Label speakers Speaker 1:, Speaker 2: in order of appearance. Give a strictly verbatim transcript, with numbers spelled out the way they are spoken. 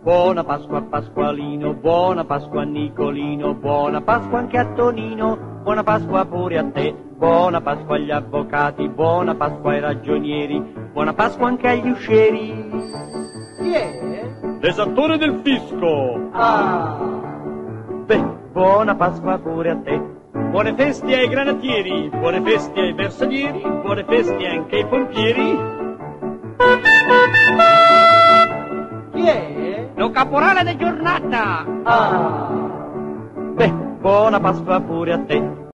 Speaker 1: Buona Pasqua a Pasqualino, buona Pasqua a Nicolino, buona Pasqua anche a Tonino, buona Pasqua pure a te, buona Pasqua agli avvocati, buona Pasqua ai ragionieri, buona Pasqua anche agli uscieri.
Speaker 2: Chi è?
Speaker 1: L'esattore del fisco.
Speaker 2: Ah!
Speaker 1: Beh, buona Pasqua pure a te. Buone feste ai granatieri, buone feste ai bersaglieri, buone feste anche ai pompieri.
Speaker 2: Chi è?
Speaker 1: Lo caporale di giornata.
Speaker 2: Ah!
Speaker 1: Beh, buona Pasqua pure a te.